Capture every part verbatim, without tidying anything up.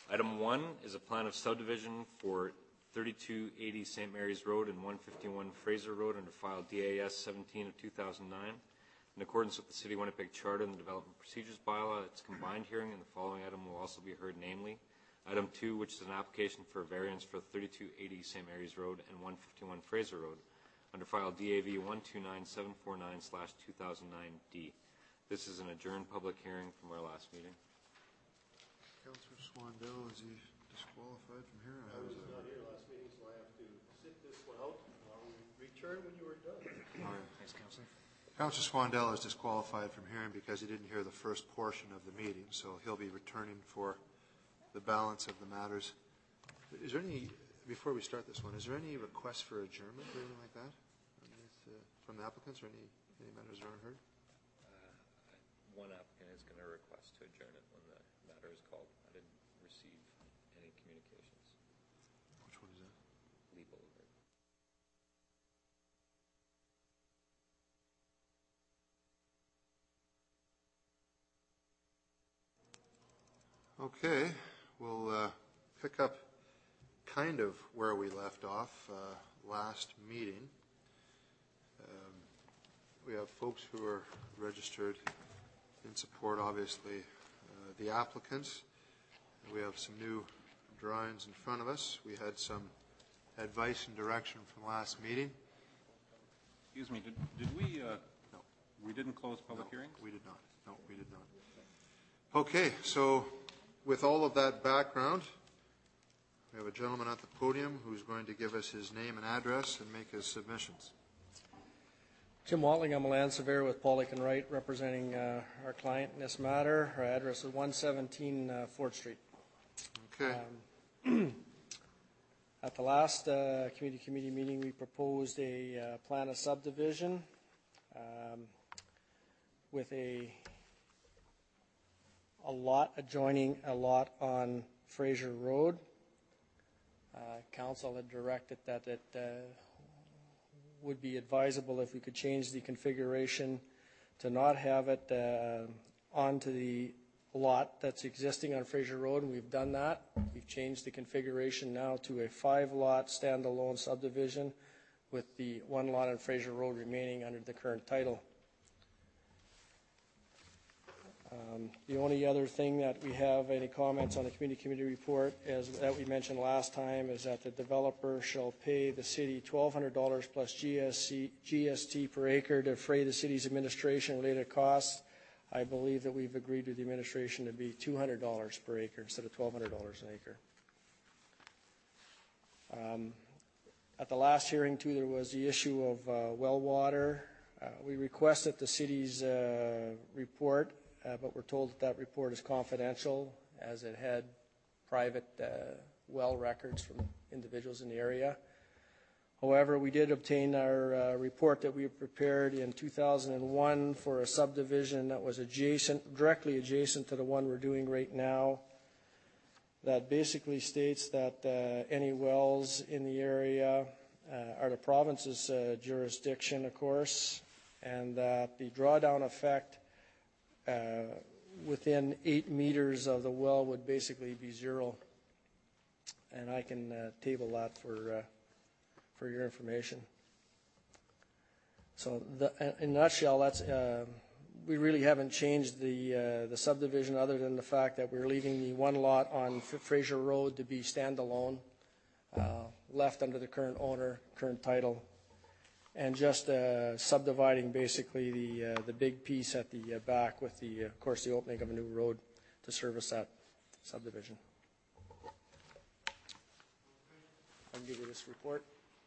Item one is a plan of subdivision for thirty-two eighty Saint Mary's Road and one fifty-one Fraser Road under file D A S seventeen of two thousand nine. In accordance with the City of Winnipeg Charter and the Development Procedures Bylaw, it's combined hearing, and the following item will also be heard, namely Item two, which is an application for a variance for thirty-two eighty Saint Mary's Road and one fifty-one Fraser Road under file D A V one two nine seven four nine slash two thousand nine D. This is an adjourned public hearing from our last meeting. Councillor Swandell, is he disqualified from here? I was not here last meeting, so I have to sit this one out. I'll return when you are done. All right. Thanks, Councillor. Councillor Swandell is disqualified from hearing because he didn't hear the first portion of the meeting, so he'll be returning for the balance of the matters. Is there any, before we start this one, is there any request for adjournment or anything like that uh, from the applicants, or any, any matters that aren't heard? Uh, one applicant is going to request to adjourn it when the matter is called. I didn't receive any communications. Which one is that? Lee Boulevard. Okay, we'll uh, pick up kind of where we left off uh, last meeting. Um, we have folks who are registered in support, obviously, uh, the applicants. We have some new drawings in front of us. We had some advice and direction from last meeting. Excuse me, did, did we, uh, no. we didn't close public no, hearings? we did not. No, we did not. Okay, so with all of that background, we have a gentleman at the podium who's going to give us his name and address and make his submissions. Jim Watling, I'm a land surveyor with Pollock and Wright, representing uh, our client in this matter. Our address is one seventeen uh, Fort Street. Okay. Um, at the last uh, community committee meeting, we proposed a uh, plan of subdivision um, with a a lot adjoining a lot on Fraser Road. Uh, council had directed that it uh, would be advisable if we could change the configuration to not have it uh, onto the lot that's existing on Fraser Road, and we've done that. We've changed the configuration now to a five-lot standalone subdivision with the one lot on Fraser Road remaining under the current title. Um, the only other thing that we have any comments on the community committee report is that we mentioned last time is that the developer shall pay the city twelve hundred dollars plus G S T per acre to defray the city's administration related costs. I believe that we've agreed with the administration to be two hundred dollars per acre instead of twelve hundred dollars an acre. Um, at the last hearing too, there was the issue of uh, well water. Uh, we requested the city's uh, report. Uh, but we're told that that report is confidential, as it had private uh, well records from individuals in the area. However, we did obtain our uh, report that we prepared in two thousand one for a subdivision that was adjacent, directly adjacent to the one we're doing right now, that basically states that uh, any wells in the area uh, are the province's uh, jurisdiction, of course, and that the drawdown effect Uh, within eight meters of the well would basically be zero, and I can uh, table that for uh, for your information. So, the, in a nutshell, that's uh, we really haven't changed the uh, the subdivision other than the fact that we're leaving the one lot on Fraser Road to be standalone, uh, left under the current owner, current title, and just uh, subdividing basically the uh, the big piece at the uh, back with the, uh, of course, the opening of a new road to service that subdivision. I'll give you this report.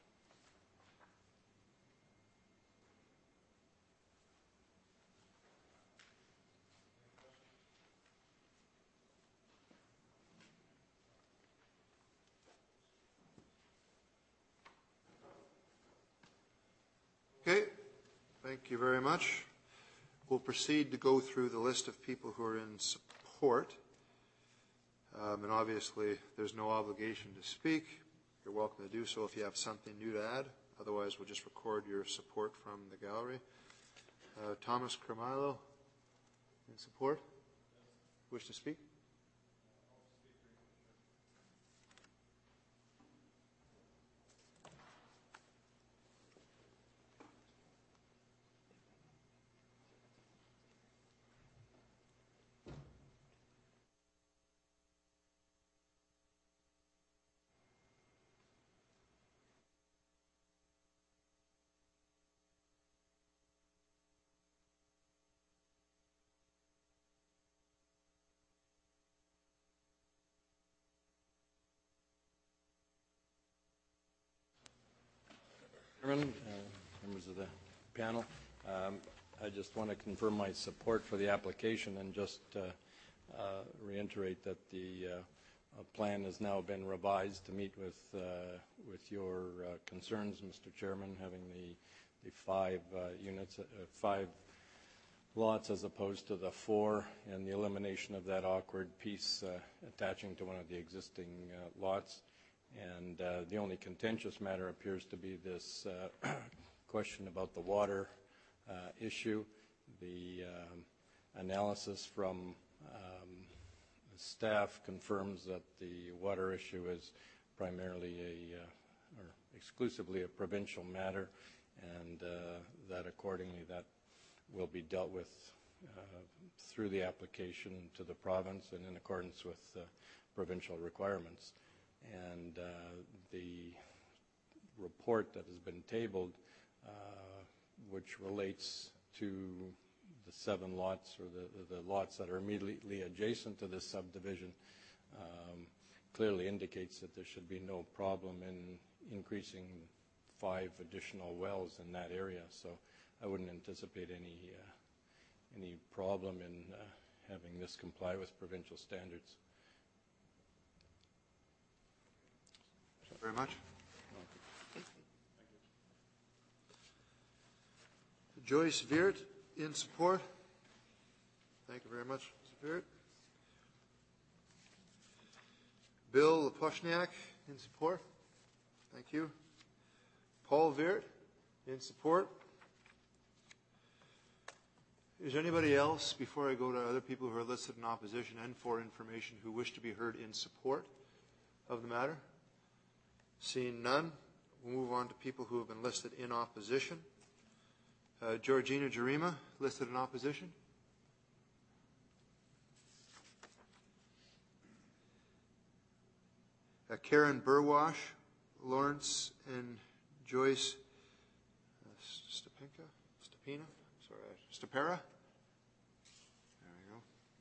Okay, thank you very much. We'll proceed to go through the list of people who are in support. Um, and obviously, there's no obligation to speak. You're welcome to do so if you have something new to add. Otherwise, we'll just record your support from the gallery. Uh, Thomas Carmilo, in support? Wish to speak? Chairman, uh, members of the panel, um, I just want to confirm my support for the application and just uh, uh, reiterate that the uh, plan has now been revised to meet with uh, with your uh, concerns, Mister Chairman, having the the five uh, units, uh, five lots as opposed to the four, and the elimination of that awkward piece uh, attaching to one of the existing uh, lots. And uh, the only contentious matter appears to be this uh, question about the water uh, issue. The um, analysis from um, staff confirms that the water issue is primarily a, uh, or exclusively a provincial matter, and uh, that accordingly that will be dealt with uh, through the application to the province and in accordance with uh, provincial requirements. And uh, the report that has been tabled, uh, which relates to the seven lots or the, the lots that are immediately adjacent to this subdivision, um, clearly indicates that there should be no problem in increasing five additional wells in that area. So I wouldn't anticipate any uh, any problem in uh, having this comply with provincial standards. Thank you very much. Joyce Veert, in support. Thank you very much, Mister Veert. Bill Leposhniak, in support. Thank you. Paul Veert, in support. Is there anybody else, before I go to other people who are listed in opposition and for information, who wish to be heard in support of the matter? Seeing none, we'll move on to people who have been listed in opposition. Uh, Georgina Jarima, listed in opposition. Uh, Karen Burwash, Lawrence and Joyce uh, Stepinka, Stepina, sorry, Stepera. There we go.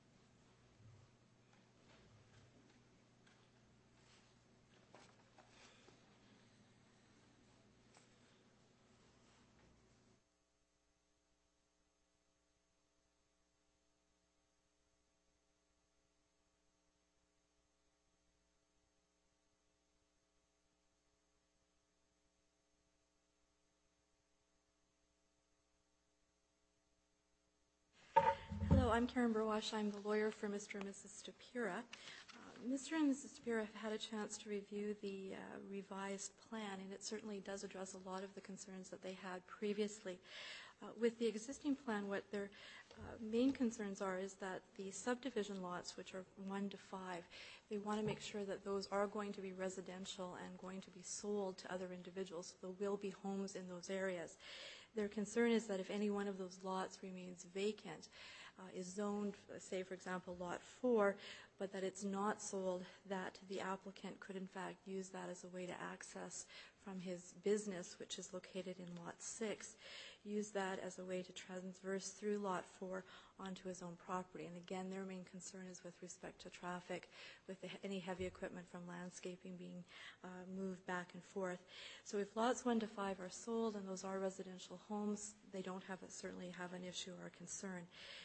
Hello, I'm Karen Burwash. I'm the lawyer for Mister and Missus Stapira. Uh, Mister and Missus Stapira have had a chance to review the uh, revised plan, and it certainly does address a lot of the concerns that they had previously. Uh, with the existing plan, what their uh, main concerns are is that the subdivision lots, which are one to five, they want to make sure that those are going to be residential and going to be sold to other individuals. So there will be homes in those areas. Their concern is that if any one of those lots remains vacant, uh, is zoned, say for example, lot four, but that it's not sold, that the applicant could in fact use that as a way to access from his business, which is located in lot six, use that as a way to transverse through lot four onto his own property. And again, their main concern is with respect to traffic, with the, any heavy equipment from landscaping being uh, moved back and forth. So if lots one to five are sold and those are residential homes, they don't have a, certainly have an issue or a concern.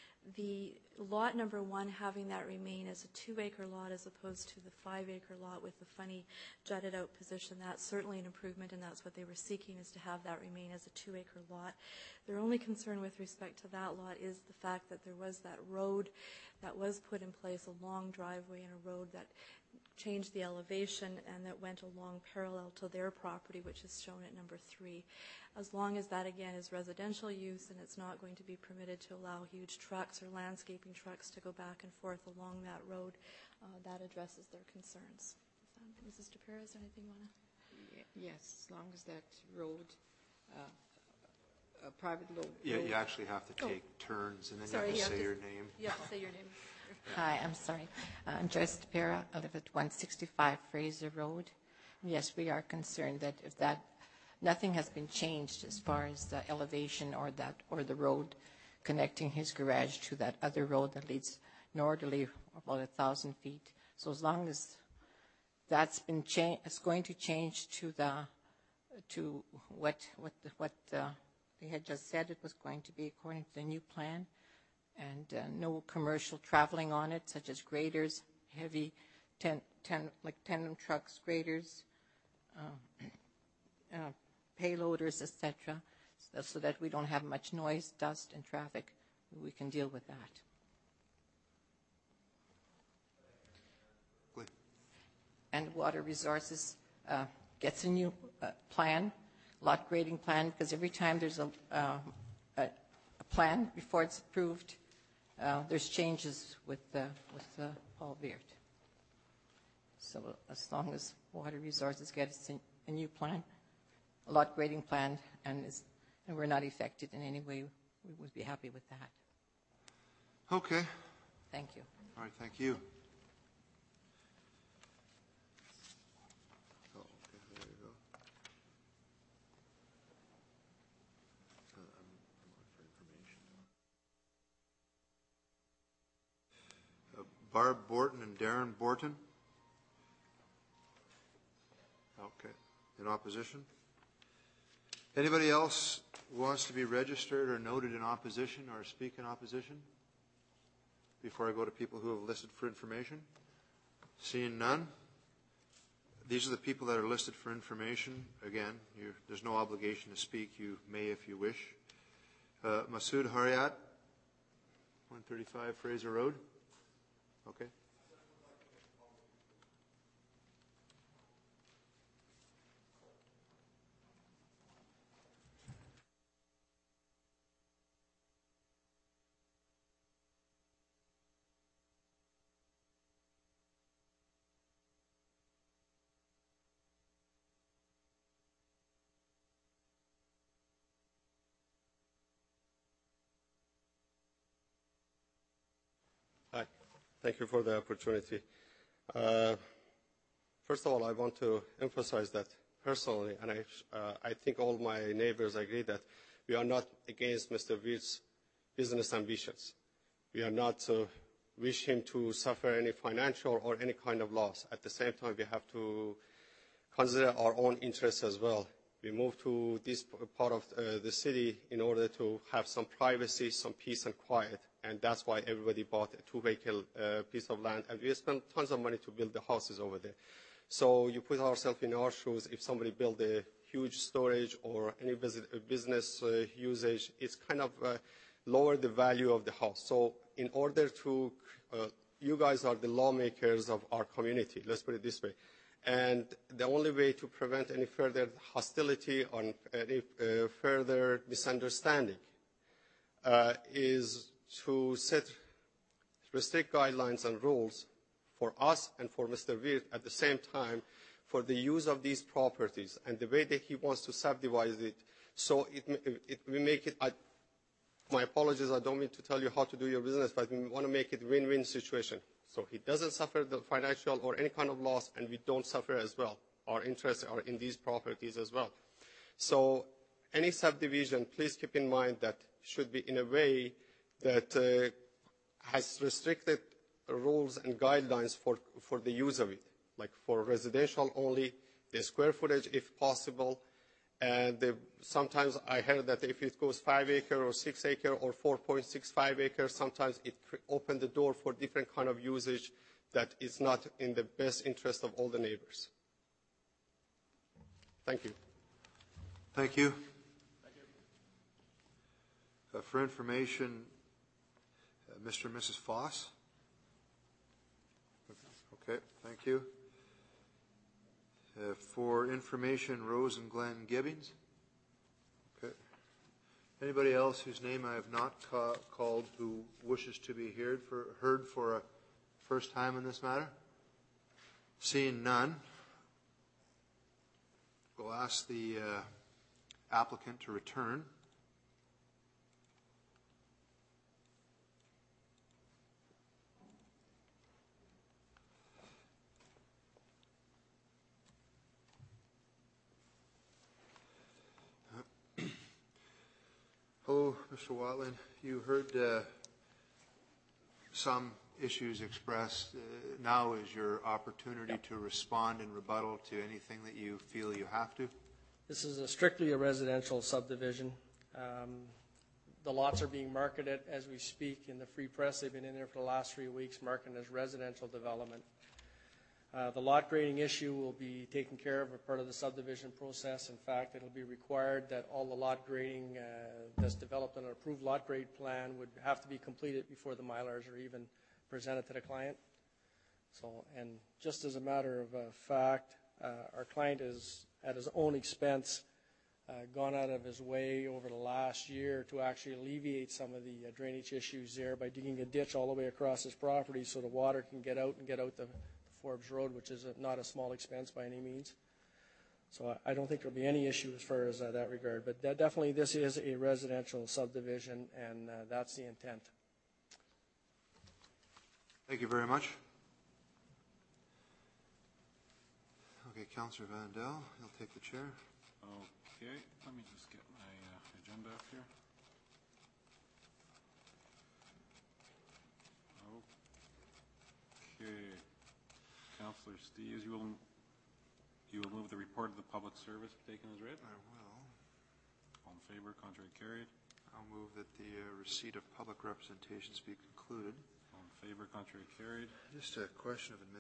The lot number one, having that remain as a two-acre lot as opposed to the five-acre lot with the funny jutted-out position, that's certainly an improvement, and that's what they were seeking, is to have that remain as a two-acre lot. Their only concern with respect to that lot is the fact that there was that road that was put in place, a long driveway and a road that changed the elevation and that went along parallel to their property, which is shown at number three. As long as that, again, is residential use and it's not going to be permitted to allow huge trucks or landscaping trucks to go back and forth along that road, uh, that addresses their concerns. Um, Missus DePera, is there anything you want to? Yes, as long as that road, uh, a private road. Yeah, you actually have to take oh. turns, and then Sorry, you have to you say have to, your name. You have to say your name. Hi, I'm sorry. Uh, I'm Joyce DePera. I live at one sixty-five Fraser Road. Yes, we are concerned that if that nothing has been changed as far as the elevation or that or the road connecting his garage to that other road that leads northerly about a thousand feet. So as long as that's been changed, it's going to change to the to what, what, the- what uh, they had just said it was going to be according to the new plan, and uh, no commercial traveling on it, such as graders, heavy, ten, ten, like tandem trucks, graders, uh, uh, payloaders, et cetera, so, so that we don't have much noise, dust, and traffic. We can deal with that. Glee. And Water Resources uh, gets a new uh, plan, lot grading plan, because every time there's a, uh, a, a plan before it's approved, uh, there's changes with, uh, with uh, Paul Beard. So as long as Water Resources gets a, a new plan, a lot grading plan, and, is, and we're not affected in any way, we would be happy with that. Okay. Thank you. All right, thank you. Oh, okay, there you go. Uh, I'm, I'm on for information. Uh, Barb Borton and Darren Borton. Okay. In opposition? Anybody else who wants to be registered or noted in opposition or speak in opposition? Before I go to people who have listed for information? Seeing none? These are the people that are listed for information. Again, you're, there's no obligation to speak. You may if you wish. Uh, Masood Hariat, one thirty-five Fraser Road. Okay. Hi. Thank you for the opportunity. Uh, first of all, I want to emphasize that personally, and I, uh, I think all my neighbors agree that we are not against Mister Weird's business ambitions. We are not to wish him to suffer any financial or any kind of loss. At the same time, we have to consider our own interests as well. We moved to this part of uh, the city in order to have some privacy, some peace and quiet, and that's why everybody bought a two-acre uh, piece of land, and we spent tons of money to build the houses over there. So you put ourselves in our shoes. If somebody built a huge storage or any business uh, usage, it's kind of uh, lower the value of the house. So in order to, uh, you guys are the lawmakers of our community, let's put it this way. And the only way to prevent any further hostility or any uh, further misunderstanding uh, is to set strict guidelines and rules for us and for Mister Weir at the same time for the use of these properties and the way that he wants to subdivide it. So it, it, we make it, I, my apologies, I don't mean to tell you how to do your business, but we want to make it a win-win situation. So he doesn't suffer the financial or any kind of loss, and we don't suffer as well. Our interests are in these properties as well. So any subdivision, please keep in mind that should be in a way that uh, has restricted rules and guidelines for, for the use of it, like for residential only, the square footage if possible. And the, sometimes I heard that if it goes five acre or six acre or four point six five acres, sometimes it opened the door for different kind of usage that is not in the best interest of all the neighbors. Thank you. Thank you. Thank you. Uh, for information, uh, Mister and Missus Foss. Okay, thank you. Uh, for information, Rose and Glenn Gibbings. Okay. Anybody else whose name I have not ca called who wishes to be heard for, heard for a first time in this matter? Seeing none, we'll ask the uh, applicant to return. Hello, Mister Watland. You heard uh, some issues expressed. Uh, now is your opportunity yep. to respond in rebuttal to anything that you feel you have to. This is a strictly a residential subdivision. Um, The lots are being marketed as we speak in the free press. They've been in there for the last three weeks, marketed as residential development. Uh, the lot grading issue will be taken care of as part of the subdivision process. In fact, it'll be required that all the lot grading uh, that's developed on an approved lot grade plan would have to be completed before the Mylars are even presented to the client. So, and just as a matter of uh, fact, uh, our client is at his own expense Uh, gone out of his way over the last year to actually alleviate some of the uh, drainage issues there by digging a ditch all the way across his property so the water can get out and get out the, the Forbes Road, which is a, not a small expense by any means. So I, I don't think there'll be any issue as far as uh, that regard. But that definitely this is a residential subdivision, and uh, that's the intent. Thank you very much. Okay, Councillor Vandal, you'll take the chair. Okay, let me just get my uh, agenda up here. Okay, Councillor Steeves, you will you will move the report of the public service taken as read? I will. All in favor, contrary carried. I'll move that the uh, receipt of public representations be concluded. All in favor, contrary carried. Just a question of administration.